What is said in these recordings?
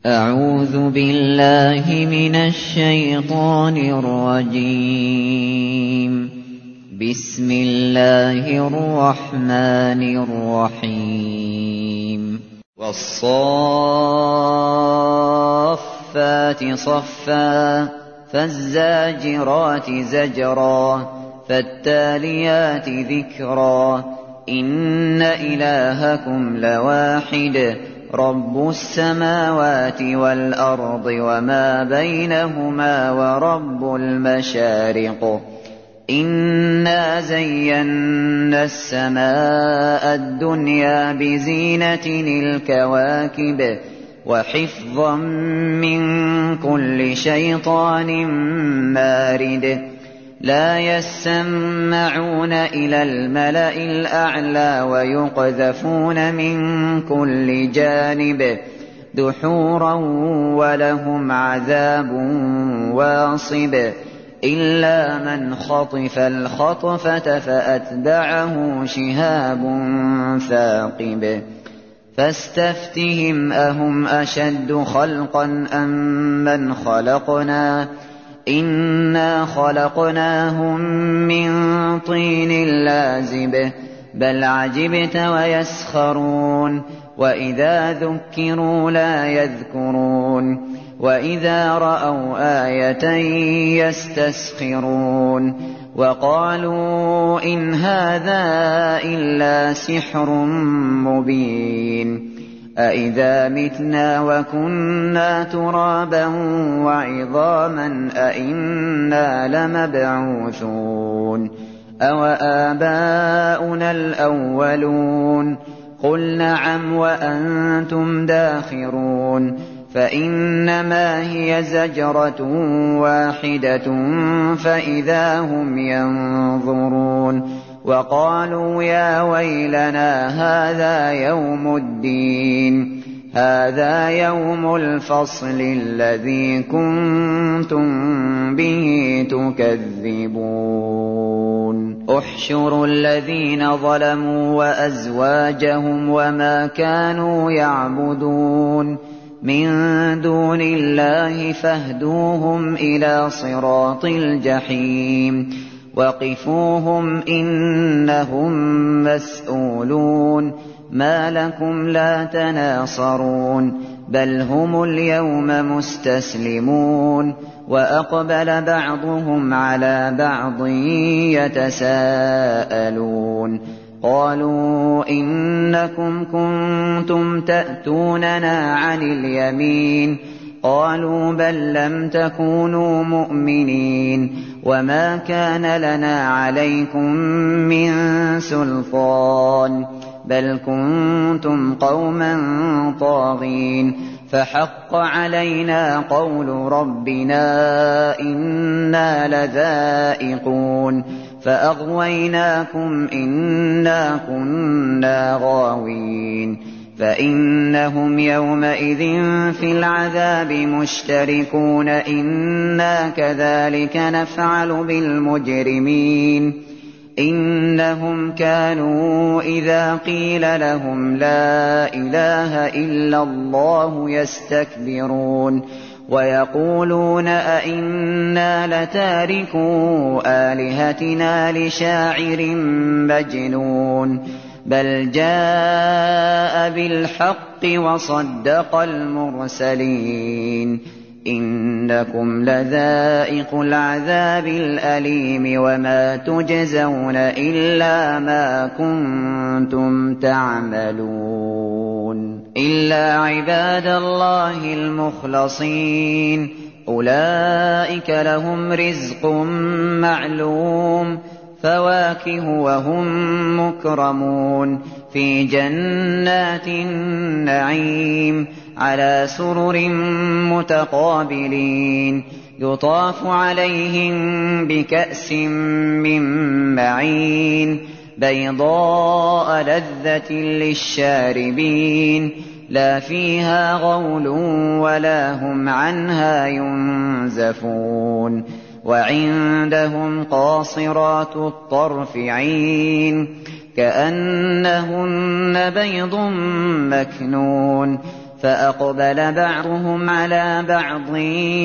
أعوذ بالله من الشيطان الرجيم. بسم الله الرحمن الرحيم. والصافات صفا فالزاجرات زجرا فالتاليات ذكرا إن إلهكم لواحد رب السماوات والأرض وما بينهما ورب المشارق إنا زينا السماء الدنيا بزينة الكواكب وحفظا من كل شيطان مارد لا يسمعون إلى الملأ الأعلى ويقذفون من كل جانب دحورا ولهم عذاب واصب إلا من خطف الخطفة فأتبعه شهاب ثاقب فاستفتهم أهم أشد خلقا أم من خلقنا إنا خلقناهم من طين لازب بل عجبت ويسخرون وإذا ذكروا لا يذكرون وإذا رأوا آية يستسخرون وقالوا إن هذا إلا سحر مبين أإذا متنا وكنا ترابا وعظاما أإنا لمبعوثون أوآباؤنا الأولون قل نعم وأنتم داخرون فإنما هي زجرة واحدة فإذا هم ينظرون وقالوا يا ويلنا هذا يوم الدين هذا يوم الفصل الذي كنتم به تكذبون احشروا الذين ظلموا وأزواجهم وما كانوا يعبدون من دون الله فاهدوهم إلى صراط الجحيم وقفوهم إنهم مسؤولون ما لكم لا تناصرون بل هم اليوم مستسلمون وأقبل بعضهم على بعض يتساءلون قالوا إنكم كنتم تأتوننا عن اليمين قالوا بل لم تكونوا مؤمنين وما كان لنا عليكم من سلطان بل كنتم قوما طاغين فحق علينا قول ربنا إنا لذائقون فأغويناكم إنا كنا غاوين فإنهم يومئذ في العذاب مشتركون إنا كذلك نفعل بالمجرمين إنهم كانوا إذا قيل لهم لا إله إلا الله يستكبرون ويقولون أئنا لتاركو آلهتنا لشاعر مجنون بل جاء بالحق وصدق المرسلين إنكم لذائق العذاب الأليم وما تجزون إلا ما كنتم تعملون إلا عباد الله المخلصين أولئك لهم رزق معلوم فواكه وهم مكرمون في جنات النعيم على سرر متقابلين يطاف عليهم بكأس من معين بيضاء لذة للشاربين لا فيها غول ولا هم عنها ينزفون وعندهم قاصرات الطرف عين كأنهن بيض مكنون فأقبل بعضهم على بعض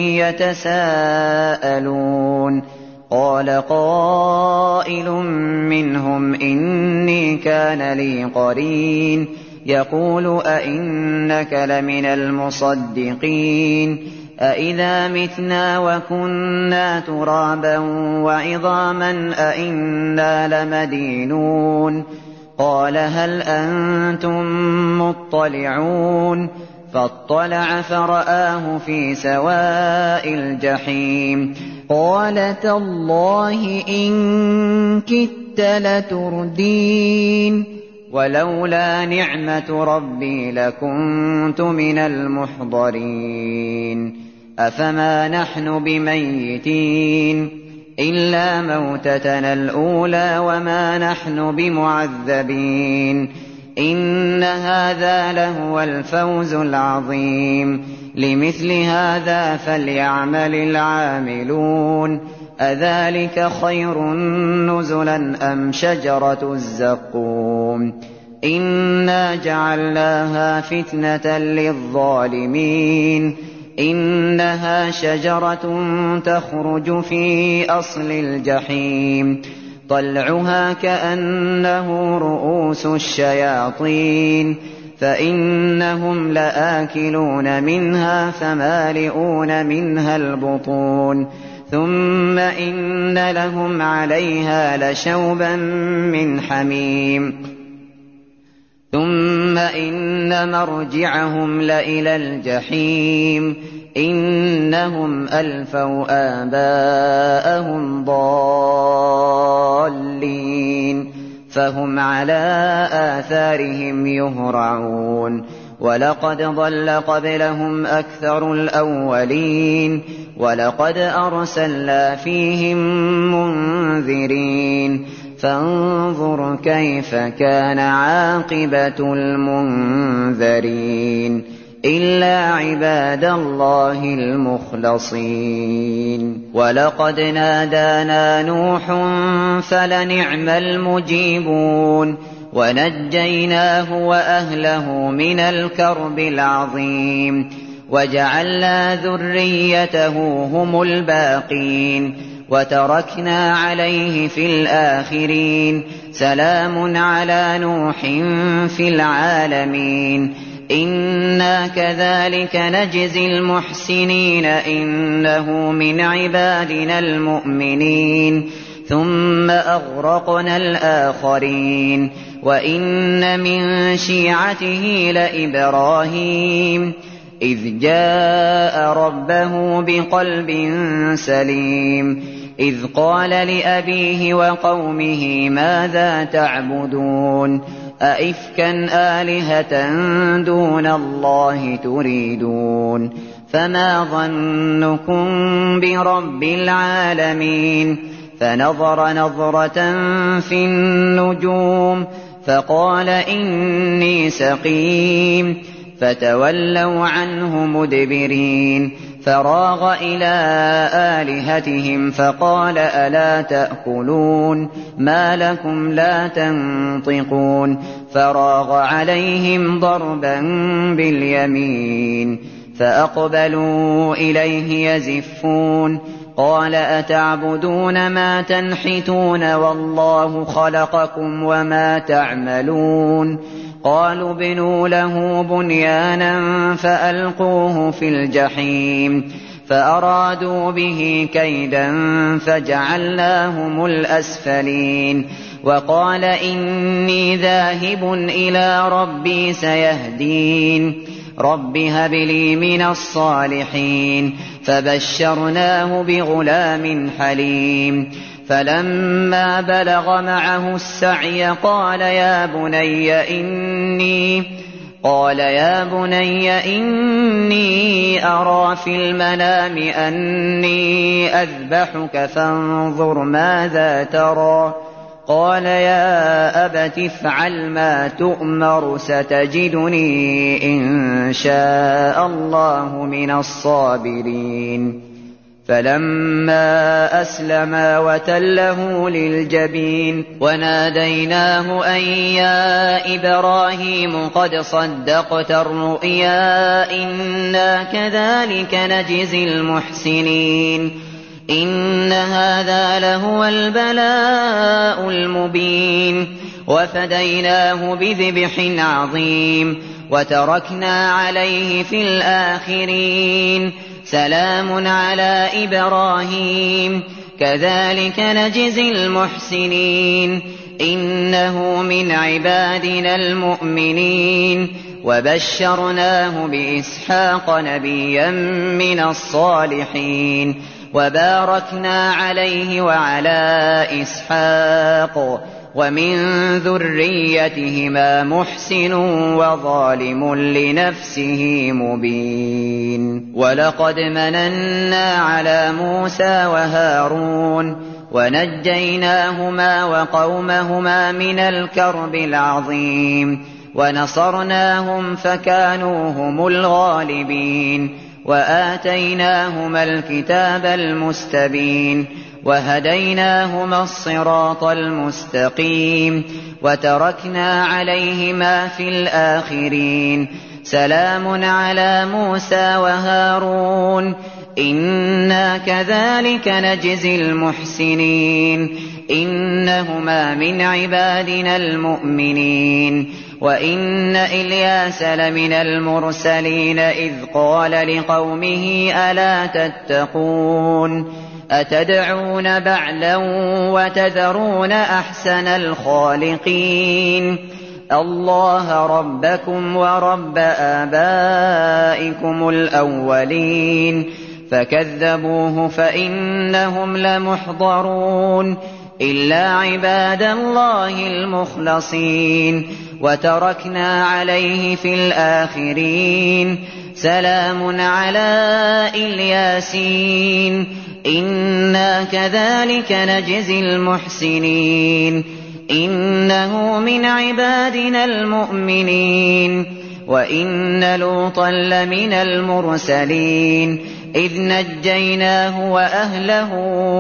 يتساءلون قال قائل منهم إني كان لي قرين يقول أئنك لمن المصدقين أئذا متنا وكنا ترابا وعظاما أئنا لمدينون قال هل أنتم مطلعون فاطلع فرآه في سواء الجحيم قال تالله إن كدت لتردين ولولا نعمة ربي لكنت من المحضرين أفما نحن بميتين إلا موتتنا الأولى وما نحن بمعذبين إن هذا لهو الفوز العظيم لمثل هذا فليعمل العاملون أذلك خير نزلا أم شجرة الزقوم إنا جعلناها فتنة للظالمين إنها شجرة تخرج في أصل الجحيم طلعها كأنه رؤوس الشياطين فإنهم لآكلون منها فمالئون منها البطون ثم إن لهم عليها لشوبا من حميم ثم إن مرجعهم لإلى الجحيم إنهم ألفوا آباءهم ضالين فهم على آثارهم يهرعون ولقد ضل قبلهم أكثر الأولين ولقد أرسلنا فيهم منذرين فانظر كيف كان عاقبة المنذرين إلا عباد الله المخلصين ولقد نادانا نوح فلنعم المجيبون ونجيناه وأهله من الكرب العظيم وجعلنا ذريته هم الباقين وتركنا عليه في الآخرين سلام على نوح في العالمين إنا كذلك نجزي المحسنين إنه من عبادنا المؤمنين ثم أغرقنا الآخرين وإن من شيعته لإبراهيم إذ جاء ربه بقلب سليم إذ قال لأبيه وقومه ماذا تعبدون أئفكا آلهة دون الله تريدون فما ظنكم برب العالمين فنظر نظرة في النجوم فقال إني سقيم فتولوا عنه مدبرين فراغ إلى آلهتهم فقال ألا تأكلون ما لكم لا تنطقون فراغ عليهم ضربا باليمين فأقبلوا إليه يزفون قال أتعبدون ما تنحتون والله خلقكم وما تعملون قالوا ابنوا له بنيانا فألقوه في الجحيم فأرادوا به كيدا فجعلناهم الأسفلين وقال إني ذاهب إلى ربي سيهدين رب هب لي من الصالحين فبشرناه بغلام حليم فلما بلغ معه السعي قال يا بني إني أرى في المنام أني أذبحك فانظر ماذا ترى قال يا أبت افعل ما تؤمر ستجدني إن شاء الله من الصابرين فلما أسلما وتله للجبين وناديناه أن يا إبراهيم قد صدقت الرؤيا إنا كذلك نجزي المحسنين إن هذا لهو البلاء المبين وفديناه بذبح عظيم وتركنا عليه في الآخرين سلام على إبراهيم كذلك نجزي المحسنين إنه من عبادنا المؤمنين وبشرناه بإسحاق نبيا من الصالحين وباركنا عليه وعلى إسحاق ومن ذريتهما محسن وظالم لنفسه مبين ولقد مننا على موسى وهارون ونجيناهما وقومهما من الكرب العظيم ونصرناهم فكانوا هم الغالبين وآتيناهما الكتاب المستبين وهديناهما الصراط المستقيم وتركنا عليهما في الآخرين سلام على موسى وهارون إنا كذلك نجزي المحسنين إنهما من عبادنا المؤمنين وإن إلياس لمن المرسلين إذ قال لقومه ألا تتقون أتدعون بعلا وتذرون أحسن الخالقين الله ربكم ورب آبائكم الأولين فكذبوه فإنهم لمحضرون إلا عباد الله المخلصين وتركنا عليه في الآخرين سلام على الياسين إنا كذلك نجزي المحسنين إنه من عبادنا المؤمنين وإن لوطا لمن المرسلين إذ نجيناه وأهله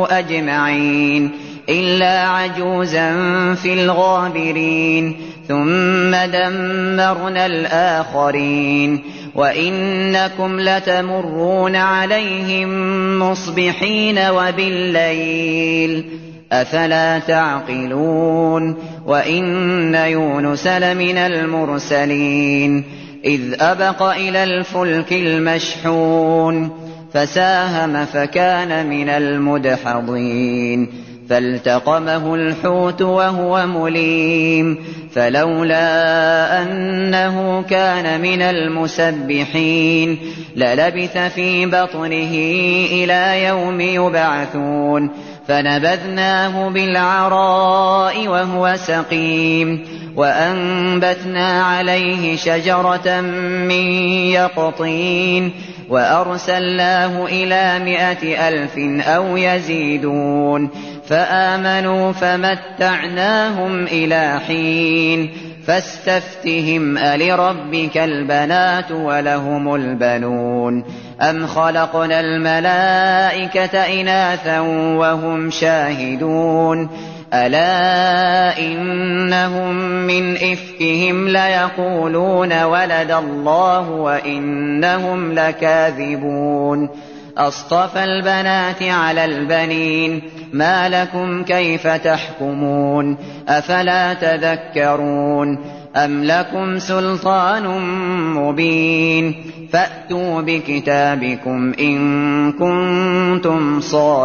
أجمعين إلا عجوزا في الغابرين ثم دمرنا الآخرين وإنكم لتمرون عليهم مصبحين وبالليل أفلا تعقلون وإن يونس لمن المرسلين إذ أبق إلى الفلك المشحون فساهم فكان من المدحضين فالتقمه الحوت وهو مليم فلولا أنه كان من المسبحين للبث في بطنه إلى يوم يبعثون فنبذناه بالعراء وهو سقيم وأنبتنا عليه شجرة من يقطين وأرسلناه إلى 100,000 أو يزيدون فآمنوا فمتعناهم إلى حين فاستفتهم ألربك البنات ولهم البنون أم خلقنا الملائكة إناثا وهم شاهدون ألا إنهم من إفكهم ليقولون ولد الله وإنهم لكاذبون أصطفى البنات على البنين ما لكم كيف تحكمون أفلا تذكرون أم لكم سلطان مبين فأتوا بكتابكم إن كنتم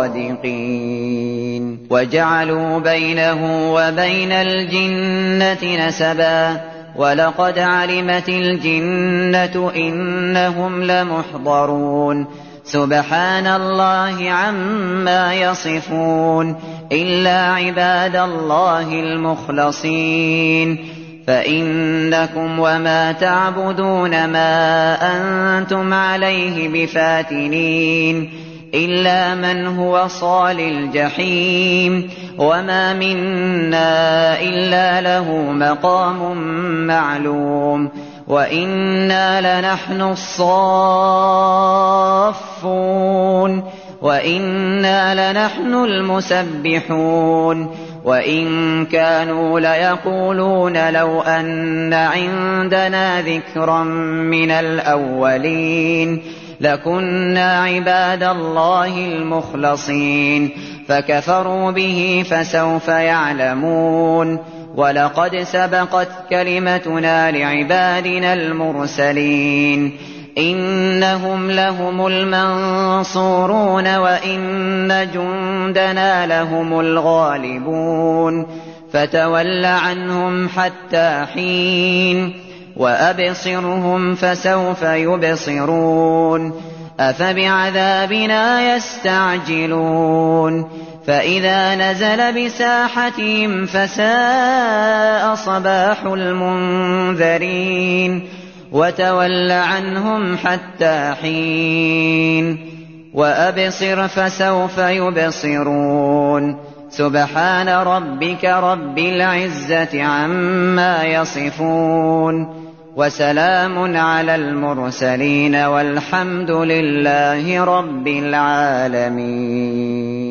صادقين وجعلوا بينه وبين الجنة نسبا ولقد علمت الجنة إنهم لمحضرون سبحان الله عما يصفون إلا عباد الله المخلصين فإنكم وما تعبدون ما أنتم عليه بفاتنين إلا من هو صال الجحيم وما منا إلا له مقام معلوم وإنا لنحن الصافون وإنا لنحن المسبحون وإن كانوا ليقولون لو أن عندنا ذكرا من الأولين لكنا عباد الله المخلصين فكفروا به فسوف يعلمون ولقد سبقت كلمتنا لعبادنا المرسلين إنهم لهم المنصورون وإن جندنا لهم الغالبون فتول عنهم حتى حين وأبصرهم فسوف يبصرون أفبعذابنا يستعجلون فإذا نزل بساحتهم فساء صباح المنذرين وتول عنهم حتى حين وأبصر فسوف يبصرون سبحان ربك رب العزة عما يصفون وسلام على المرسلين والحمد لله رب العالمين.